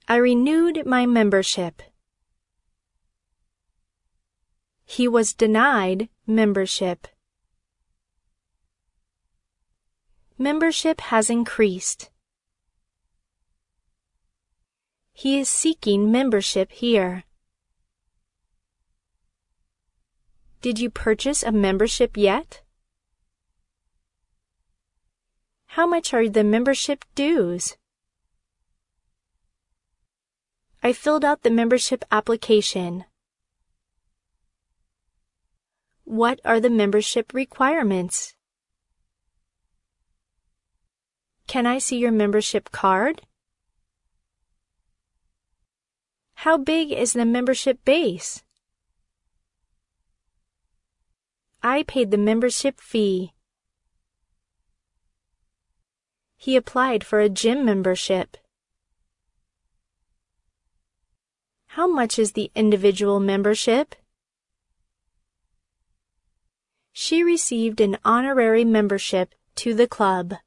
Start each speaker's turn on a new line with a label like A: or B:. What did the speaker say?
A: I renewed my membership. He was denied membership. Membership has increased. He is seeking membership here. Did you purchase a membership yet? How much are the membership dues? I filled out the membership application. What are the membership requirements? Can I see your membership card? How big is the membership base? I paid the membership fee. He applied for a gym membership. How much is the individual membership? She received an honorary membership to the club.